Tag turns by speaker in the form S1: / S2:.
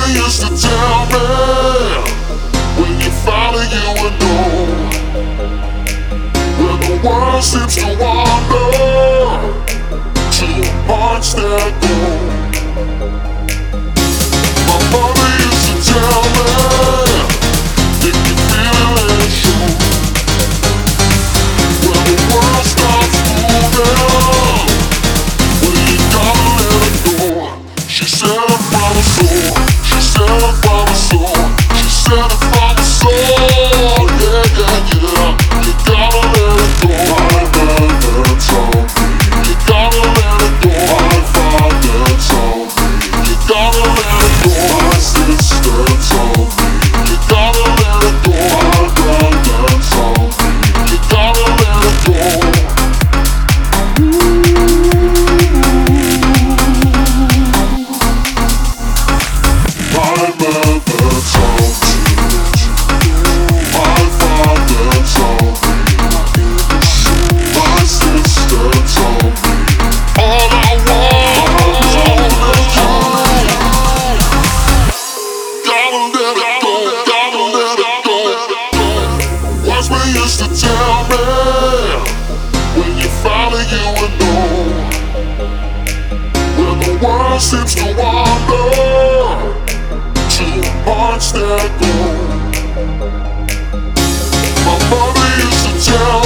S1: mother used to tell me, when you finally you would know, when the world seems to wander to hearts that go. My mother used to tell me, if you feel it, let it show. When the world stops moving, well, you gotta let it go. She said it from the soul. She said it from the soul. She said it from the soul. Yeah, yeah, yeah. You gotta let it go. My mother told me. You gotta let it go. My father told me. You gotta let it go. My sister told me. You gotta let it go. My brother told me. You gotta let it go. My mother told me, my father told me, my sister told me, all I want is you. Gotta let it go, gotta let it go. Watch me used to tell me, when you finally you would know, when the world seems to wander hearts that go. My mother used to tell